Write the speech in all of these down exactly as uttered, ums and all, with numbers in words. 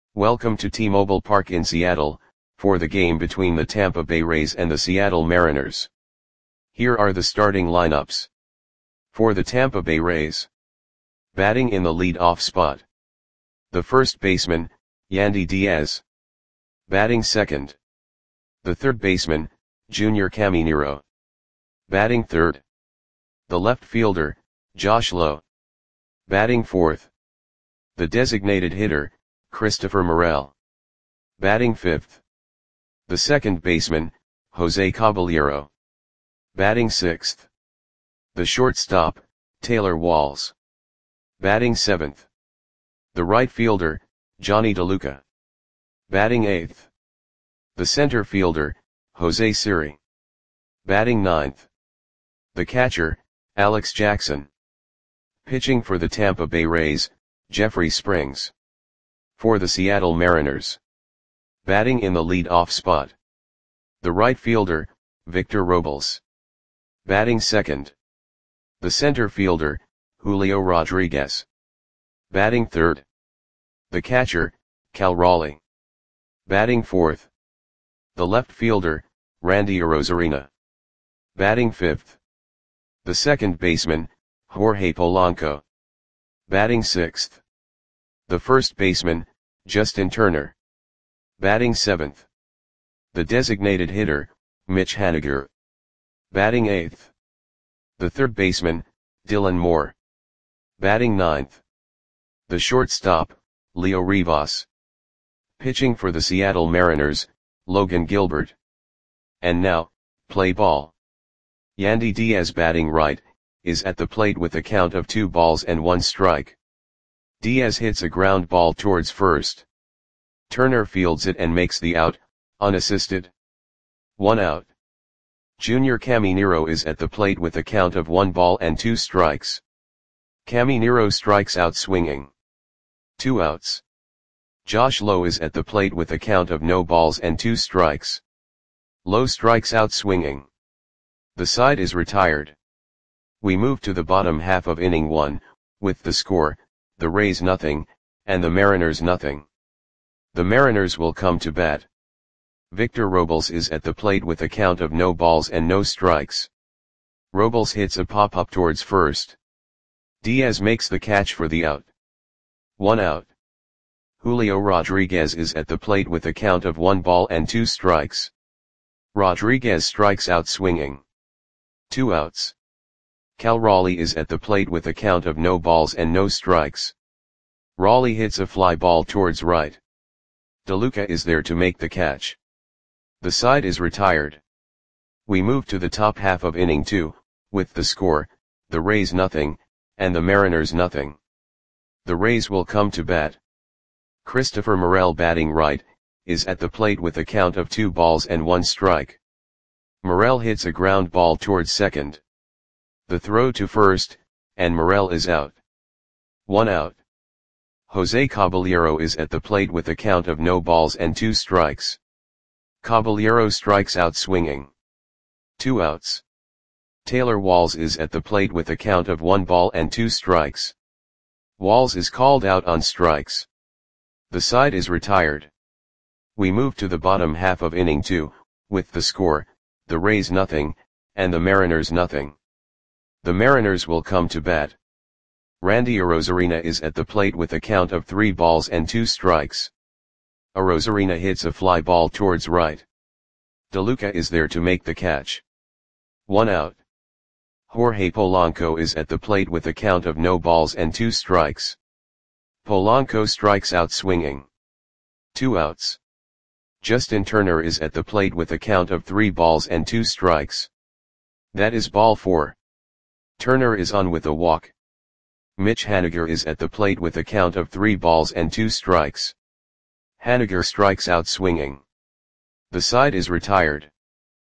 Welcome to T-Mobile Park in Seattle, for the game between the Tampa Bay Rays and the Seattle Mariners. Here are the starting lineups. For the Tampa Bay Rays. Batting in the lead-off spot. The first baseman, Yandy Diaz. Batting second. The third baseman, Junior Caminero. Batting third. The left fielder, Josh Lowe. Batting fourth. The designated hitter, Christopher Morel. Batting fifth. The second baseman, Jose Caballero. Batting sixth. The shortstop, Taylor Walls. Batting seventh. The right fielder, Johnny DeLuca. Batting eighth. The center fielder, Jose Siri. Batting ninth. The catcher, Alex Jackson. Pitching for the Tampa Bay Rays, Jeffrey Springs. For the Seattle Mariners. Batting in the lead-off spot. The right fielder, Victor Robles. Batting second. The center fielder, Julio Rodriguez. Batting third. The catcher, Cal Raleigh. Batting fourth. The left fielder, Randy Arozarena. Batting fifth. The second baseman, Jorge Polanco. Batting sixth. The first baseman, Justin Turner. Batting seventh. The designated hitter, Mitch Haniger. Batting eighth. The third baseman, Dylan Moore. Batting ninth. The shortstop, Leo Rivas. Pitching for the Seattle Mariners, Logan Gilbert. And now, play ball. Yandy Diaz batting right, is at the plate with a count of two balls and one strike. Diaz hits a ground ball towards first. Turner fields it and makes the out, unassisted. One out. Junior Caminero is at the plate with a count of one ball and two strikes. Caminero strikes out swinging. Two outs. Josh Lowe is at the plate with a count of no balls and two strikes. Lowe strikes out swinging. The side is retired. We move to the bottom half of inning one, with the score, the Rays nothing, and the Mariners nothing. The Mariners will come to bat. Victor Robles is at the plate with a count of no balls and no strikes. Robles hits a pop-up towards first. Diaz makes the catch for the out. One out. Julio Rodriguez is at the plate with a count of one ball and two strikes. Rodriguez strikes out swinging. Two outs. Cal Raleigh is at the plate with a count of no balls and no strikes. Raleigh hits a fly ball towards right. DeLuca is there to make the catch. The side is retired. We move to the top half of inning two, with the score, the Rays nothing, and the Mariners nothing. The Rays will come to bat. Christopher Morel batting right, is at the plate with a count of two balls and one strike. Morel hits a ground ball towards second. The throw to first, and Morel is out. One out. Jose Caballero is at the plate with a count of no balls and two strikes. Caballero strikes out swinging. Two outs. Taylor Walls is at the plate with a count of one ball and two strikes. Walls is called out on strikes. The side is retired. We move to the bottom half of inning two, with the score, the Rays nothing, and the Mariners nothing. The Mariners will come to bat. Randy Arozarena is at the plate with a count of three balls and two strikes. Arozarena hits a fly ball towards right. DeLuca is there to make the catch. One out. Jorge Polanco is at the plate with a count of no balls and two strikes. Polanco strikes out swinging. Two outs. Justin Turner is at the plate with a count of three balls and two strikes. That is ball four. Turner is on with a walk. Mitch Haniger is at the plate with a count of three balls and two strikes. Haniger strikes out swinging. The side is retired.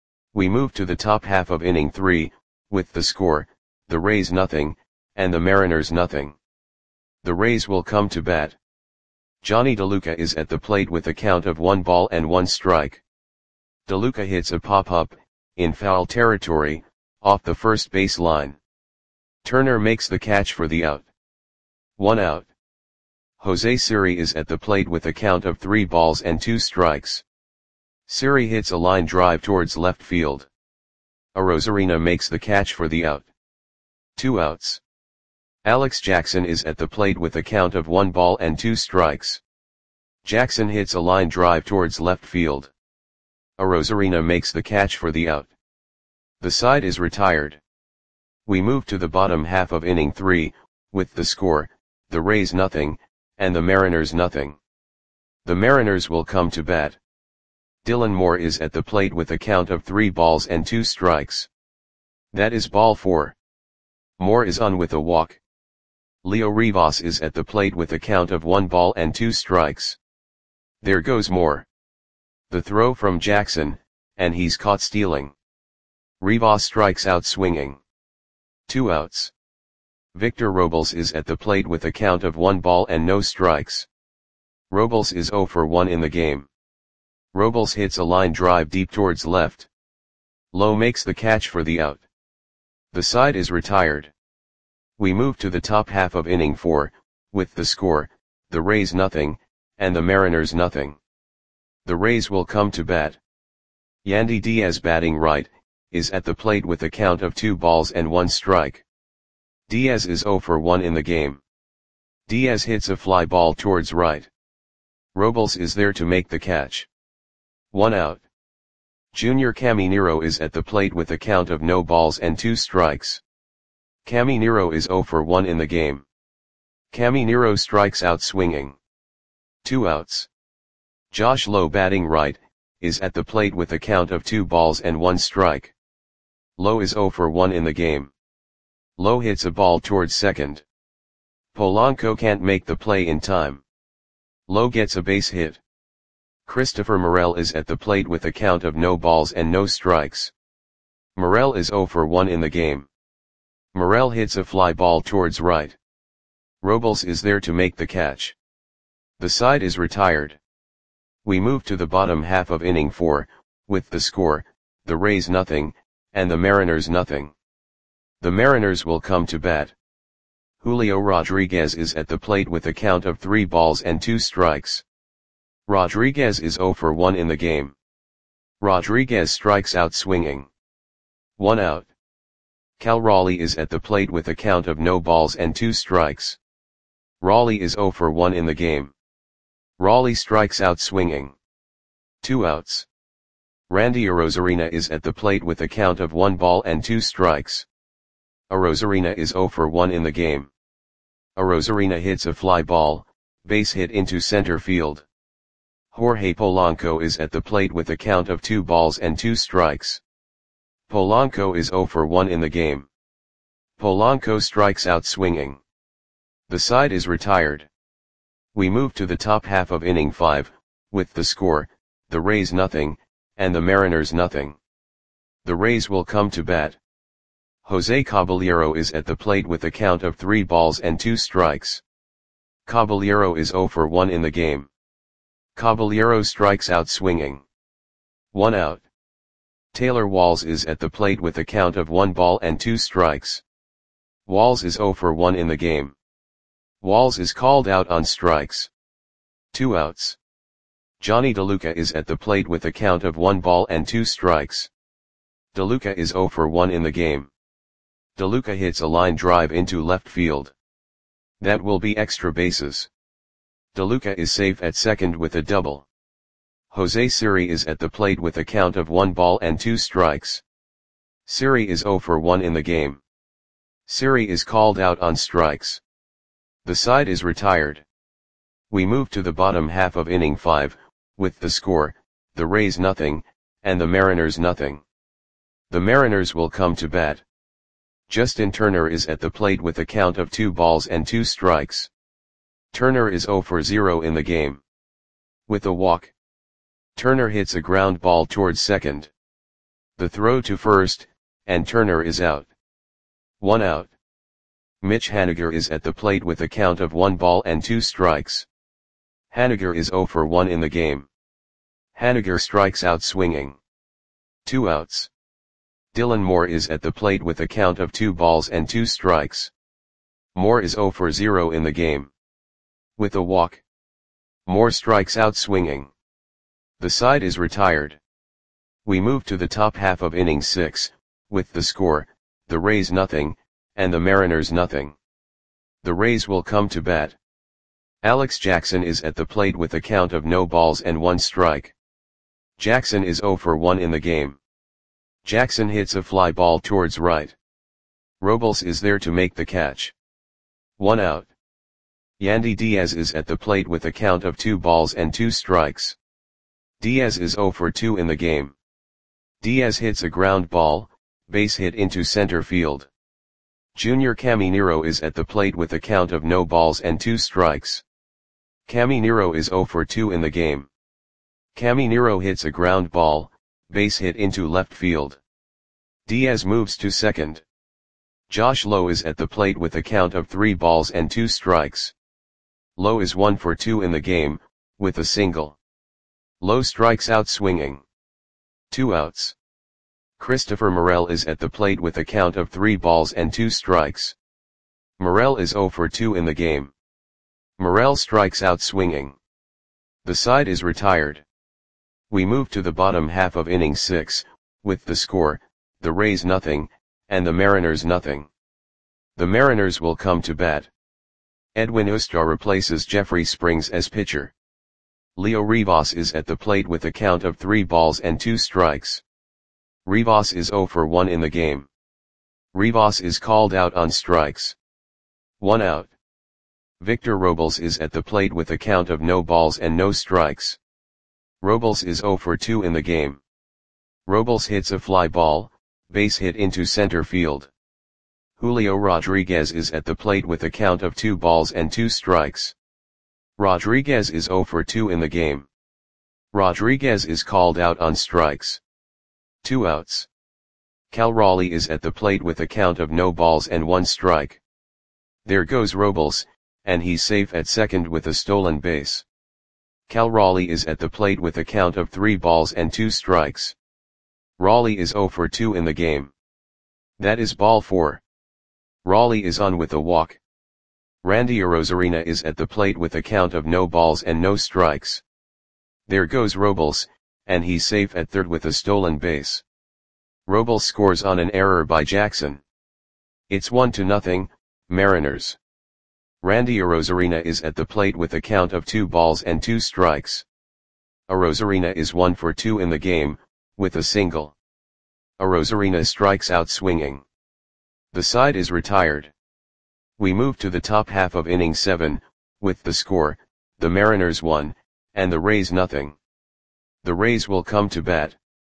We move to the top half of inning three, with the score, the Rays nothing, and the Mariners nothing. The Rays will come to bat. Johnny DeLuca is at the plate with a count of one ball and one strike. DeLuca hits a pop-up, in foul territory, off the first base line. Turner makes the catch for the out. One out. Jose Siri is at the plate with a count of three balls and two strikes. Siri hits a line drive towards left field. Arozarena makes the catch for the out. Two outs. Alex Jackson is at the plate with a count of one ball and two strikes. Jackson hits a line drive towards left field. Arozarena makes the catch for the out. The side is retired. We move to the bottom half of inning three, with the score, the Rays nothing, and the Mariners nothing. The Mariners will come to bat. Dylan Moore is at the plate with a count of three balls and two strikes. That is ball four. Moore is on with a walk. Leo Rivas is at the plate with a count of one ball and two strikes. There goes Moore. The throw from Jackson, and he's caught stealing. Rivas strikes out swinging. Two outs. Victor Robles is at the plate with a count of one ball and no strikes. Robles is oh for one in the game. Robles hits a line drive deep towards left. Lowe makes the catch for the out. The side is retired. We move to the top half of inning four, with the score, the Rays nothing, and the Mariners nothing. The Rays will come to bat. Yandy Diaz batting right, is at the plate with a count of two balls and one strike. Diaz is oh for one in the game. Diaz hits a fly ball towards right. Robles is there to make the catch. One out. Junior Caminero is at the plate with a count of no balls and two strikes. Caminero is oh for one in the game. Caminero strikes out swinging. Two outs. Josh Lowe batting right, is at the plate with a count of two balls and one strike. Lowe is oh for one in the game. Lowe hits a ball towards second. Polanco can't make the play in time. Lowe gets a base hit. Christopher Morel is at the plate with a count of no balls and no strikes. Morel is oh for one in the game. Morel hits a fly ball towards right. Robles is there to make the catch. The side is retired. We move to the bottom half of inning four, with the score, the Rays nothing, and the Mariners nothing. The Mariners will come to bat. Julio Rodriguez is at the plate with a count of three balls and two strikes. Rodriguez is oh for one in the game. Rodriguez strikes out swinging. One out. Cal Raleigh is at the plate with a count of no balls and two strikes. Raleigh is oh for one in the game. Raleigh strikes out swinging. Two outs. Randy Arozarena is at the plate with a count of one ball and two strikes. Arozarena is oh for one in the game. Arozarena hits a fly ball, base hit into center field. Jorge Polanco is at the plate with a count of two balls and two strikes. Polanco is oh for one in the game. Polanco strikes out swinging. The side is retired. We move to the top half of inning five, with the score, the Rays nothing, and the Mariners nothing. The Rays will come to bat. Jose Caballero is at the plate with a count of three balls and two strikes. Caballero is oh for one in the game. Caballero strikes out swinging. One out. Taylor Walls is at the plate with a count of one ball and two strikes. Walls is oh for one in the game. Walls is called out on strikes. Two outs. Johnny DeLuca is at the plate with a count of one ball and two strikes. DeLuca is oh for one in the game. DeLuca hits a line drive into left field. That will be extra bases. DeLuca is safe at second with a double. Jose Siri is at the plate with a count of one ball and two strikes. Siri is oh for one in the game. Siri is called out on strikes. The side is retired. We move to the bottom half of inning five, with the score, the Rays nothing, and the Mariners nothing. The Mariners will come to bat. Justin Turner is at the plate with a count of two balls and two strikes. Turner is oh for zero in the game. With a walk. Turner hits a ground ball towards second. The throw to first, and Turner is out. One out. Mitch Haniger is at the plate with a count of one ball and two strikes. Haniger is oh for one in the game. Haniger strikes out swinging. Two outs. Dylan Moore is at the plate with a count of two balls and two strikes. Moore is oh for zero in the game. With a walk. More strikes out swinging. The side is retired. We move to the top half of inning six, with the score, the Rays nothing, and the Mariners nothing. The Rays will come to bat. Alex Jackson is at the plate with a count of no balls and one strike. Jackson is oh for one in the game. Jackson hits a fly ball towards right. Robles is there to make the catch. One out. Yandy Diaz is at the plate with a count of two balls and two strikes. Diaz is oh for two in the game. Diaz hits a ground ball, base hit into center field. Junior Caminero is at the plate with a count of no balls and two strikes. Caminero is oh for two in the game. Caminero hits a ground ball, base hit into left field. Diaz moves to second. Josh Lowe is at the plate with a count of three balls and two strikes. Lowe is one for two in the game, with a single. Lowe strikes out swinging. Two outs. Christopher Morel is at the plate with a count of three balls and two strikes. Morel is oh for two in the game. Morel strikes out swinging. The side is retired. We move to the bottom half of inning six, with the score, the Rays nothing, and the Mariners nothing. The Mariners will come to bat. Edwin Ustar replaces Jeffrey Springs as pitcher. Leo Rivas is at the plate with a count of three balls and two strikes. Rivas is oh for one in the game. Rivas is called out on strikes. One out. Victor Robles is at the plate with a count of no balls and no strikes. Robles is oh for two in the game. Robles hits a fly ball, base hit into center field. Julio Rodriguez is at the plate with a count of two balls and two strikes. Rodriguez is oh for two in the game. Rodriguez is called out on strikes. Two outs. Cal Raleigh is at the plate with a count of no balls and one strike. There goes Robles, and he's safe at second with a stolen base. Cal Raleigh is at the plate with a count of three balls and two strikes. Raleigh is oh for two in the game. That is ball four. Raleigh is on with a walk. Randy Arozarena is at the plate with a count of no balls and no strikes. There goes Robles, and he's safe at third with a stolen base. Robles scores on an error by Jackson. It's one to nothing, Mariners. Randy Arozarena is at the plate with a count of two balls and two strikes. Arozarena is one for two in the game, with a single. Arozarena strikes out swinging. The side is retired. We move to the top half of inning seven, with the score, the Mariners one, and the Rays nothing. The Rays will come to bat.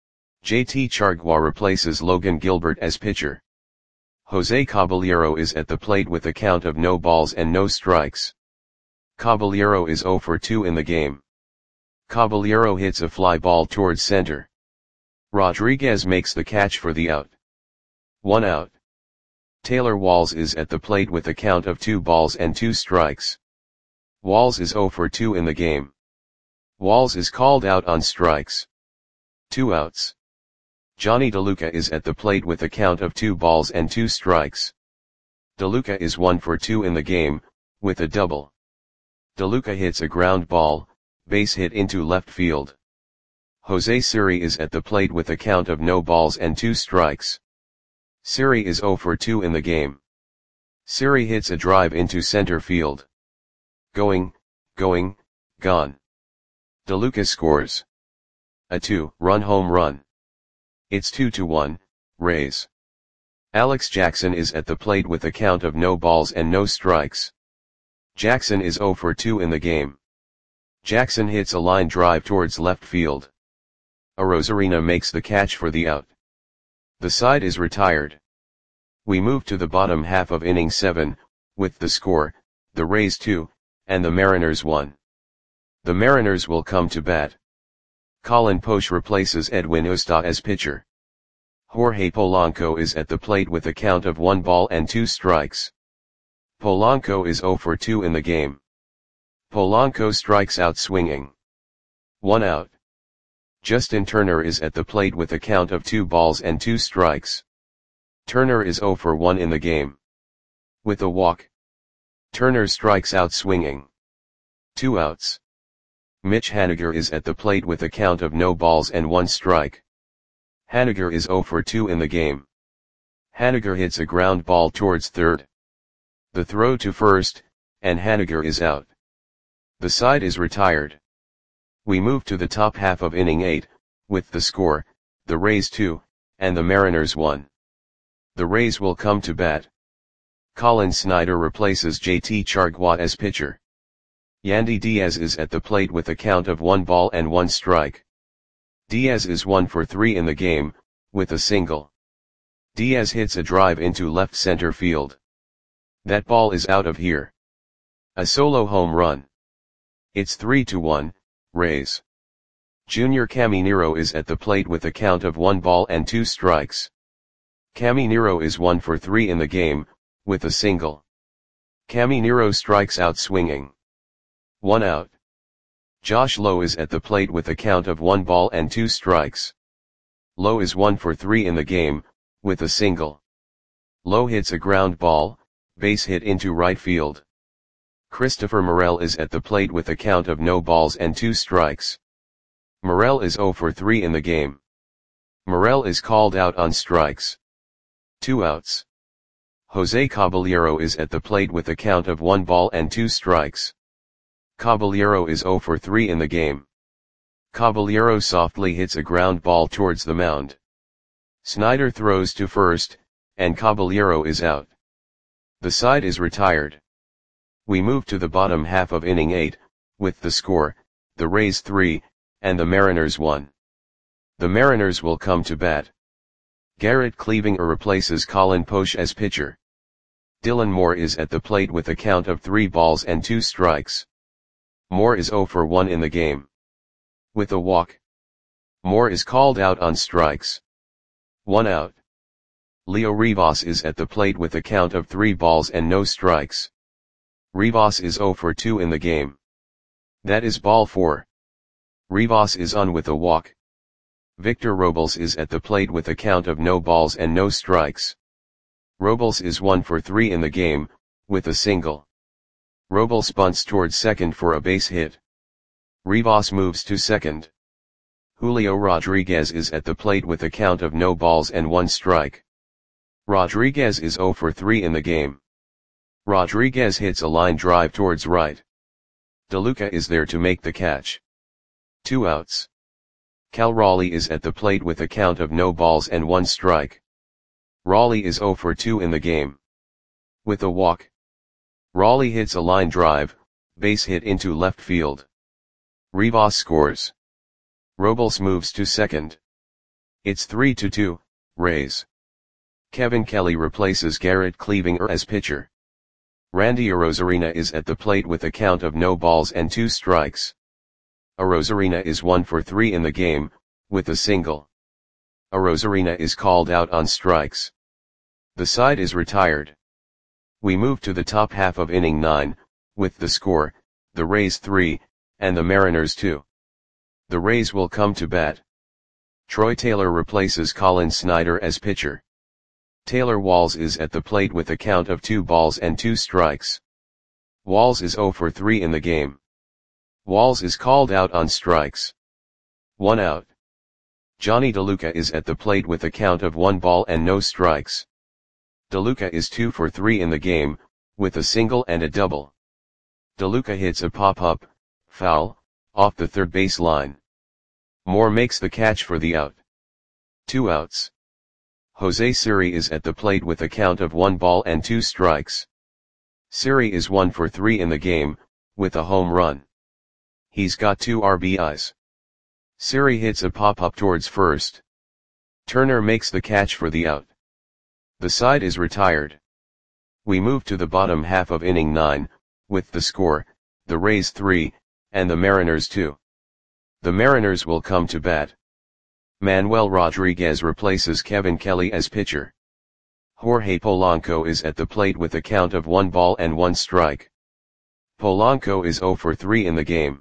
J T Chargois replaces Logan Gilbert as pitcher. Jose Caballero is at the plate with a count of no balls and no strikes. Caballero is oh for two in the game. Caballero hits a fly ball towards center. Rodriguez makes the catch for the out. One out. Taylor Walls is at the plate with a count of two balls and two strikes. Walls is oh for two in the game. Walls is called out on strikes. Two outs. Johnny DeLuca is at the plate with a count of two balls and two strikes. DeLuca is one for two in the game, with a double. DeLuca hits a ground ball, base hit into left field. Jose Siri is at the plate with a count of no balls and two strikes. Siri is oh for two in the game. Siri hits a drive into center field. Going, going, gone. DeLuca scores a two-run home run. It's two to one, Rays. Alex Jackson is at the plate with a count of no balls and no strikes. Jackson is oh for two in the game. Jackson hits a line drive towards left field. Arozarena makes the catch for the out. The side is retired. We move to the bottom half of inning seven, with the score, the Rays two, and the Mariners one. The Mariners will come to bat. Colin Poche replaces Edwin Ustar as pitcher. Jorge Polanco is at the plate with a count of one ball and two strikes. Polanco is oh for two in the game. Polanco strikes out swinging. One out. Justin Turner is at the plate with a count of two balls and two strikes. Turner is oh for one in the game. With a walk. Turner strikes out swinging. Two outs. Mitch Haniger is at the plate with a count of no balls and one strike. Haniger is oh for two in the game. Haniger hits a ground ball towards third. The throw to first, and Haniger is out. The side is retired. We move to the top half of inning eight, with the score, the Rays two, and the Mariners one. The Rays will come to bat. Colin Snyder replaces J T Chargois as pitcher. Yandy Diaz is at the plate with a count of one ball and one strike. Diaz is one for three in the game, with a single. Diaz hits a drive into left center field. That ball is out of here. A solo home run. It's three to one, Rays. Junior Caminero is at the plate with a count of one ball and two strikes. Caminero is one for three in the game, with a single. Caminero strikes out swinging. One out. Josh Lowe is at the plate with a count of one ball and two strikes. Lowe is one for three in the game, with a single. Lowe hits a ground ball, base hit into right field. Christopher Morel is at the plate with a count of no balls and two strikes. Morel is oh for three in the game. Morel is called out on strikes. Two outs. Jose Caballero is at the plate with a count of one ball and two strikes. Caballero is oh for three in the game. Caballero softly hits a ground ball towards the mound. Snyder throws to first, and Caballero is out. The side is retired. We move to the bottom half of inning eight, with the score, the Rays three, and the Mariners one. The Mariners will come to bat. Garrett Cleavinger replaces Colin Poche as pitcher. Dylan Moore is at the plate with a count of three balls and two strikes. Moore is oh for one in the game. With a walk. Moore is called out on strikes. One out. Leo Rivas is at the plate with a count of three balls and no strikes. Rivas is oh for two in the game. That is ball four. Rivas is on with a walk. Victor Robles is at the plate with a count of no balls and no strikes. Robles is one for three in the game, with a single. Robles bunts towards second for a base hit. Rivas moves to second. Julio Rodriguez is at the plate with a count of no balls and one strike. Rodriguez is oh for three in the game. Rodriguez hits a line drive towards right. DeLuca is there to make the catch. Two outs. Cal Raleigh is at the plate with a count of no balls and one strike. Raleigh is oh for two in the game. With a walk. Raleigh hits a line drive, base hit into left field. Rivas scores. Robles moves to second. It's three to two, Rays. Kevin Kelly replaces Garrett Cleavinger as pitcher. Randy Arozarena is at the plate with a count of no balls and two strikes. Arozarena is one for three in the game, with a single. Arozarena is called out on strikes. The side is retired. We move to the top half of inning nine, with the score, the Rays three, and the Mariners two. The Rays will come to bat. Troy Taylor replaces Colin Snyder as pitcher. Taylor Walls is at the plate with a count of two balls and two strikes. Walls is oh for three in the game. Walls is called out on strikes. One out. Johnny DeLuca is at the plate with a count of one ball and no strikes. DeLuca is two for three in the game, with a single and a double. DeLuca hits a pop-up, foul, off the third base line. Moore makes the catch for the out. Two outs. Jose Siri is at the plate with a count of one ball and two strikes. Siri is one for three in the game, with a home run. He's got two R B Is. Siri hits a pop-up towards first. Turner makes the catch for the out. The side is retired. We move to the bottom half of inning nine, with the score, the Rays three, and the Mariners two. The Mariners will come to bat. Manuel Rodriguez replaces Kevin Kelly as pitcher. Jorge Polanco is at the plate with a count of one ball and one strike. Polanco is oh for three in the game.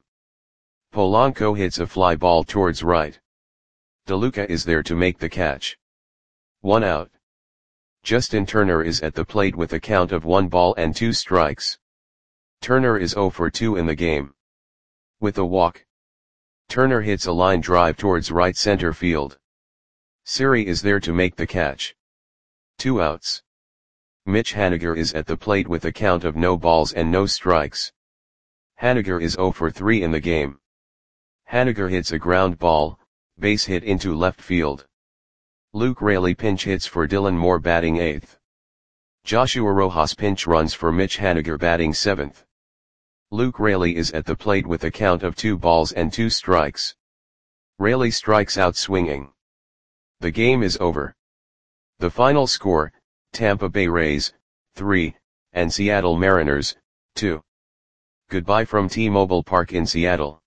Polanco hits a fly ball towards right. DeLuca is there to make the catch. One out. Justin Turner is at the plate with a count of one ball and two strikes. Turner is oh for two in the game. With a walk, Turner hits a line drive towards right center field. Siri is there to make the catch. Two outs. Mitch Haniger is at the plate with a count of no balls and no strikes. Haniger is zero for three in the game. Haniger hits a ground ball, base hit into left field. Luke Raley pinch hits for Dylan Moore batting eighth. Joshua Rojas pinch runs for Mitch Haniger batting seventh. Luke Raley is at the plate with a count of two balls and two strikes. Raley strikes out swinging. The game is over. The final score, Tampa Bay Rays, three, and Seattle Mariners, two. Goodbye from T-Mobile Park in Seattle.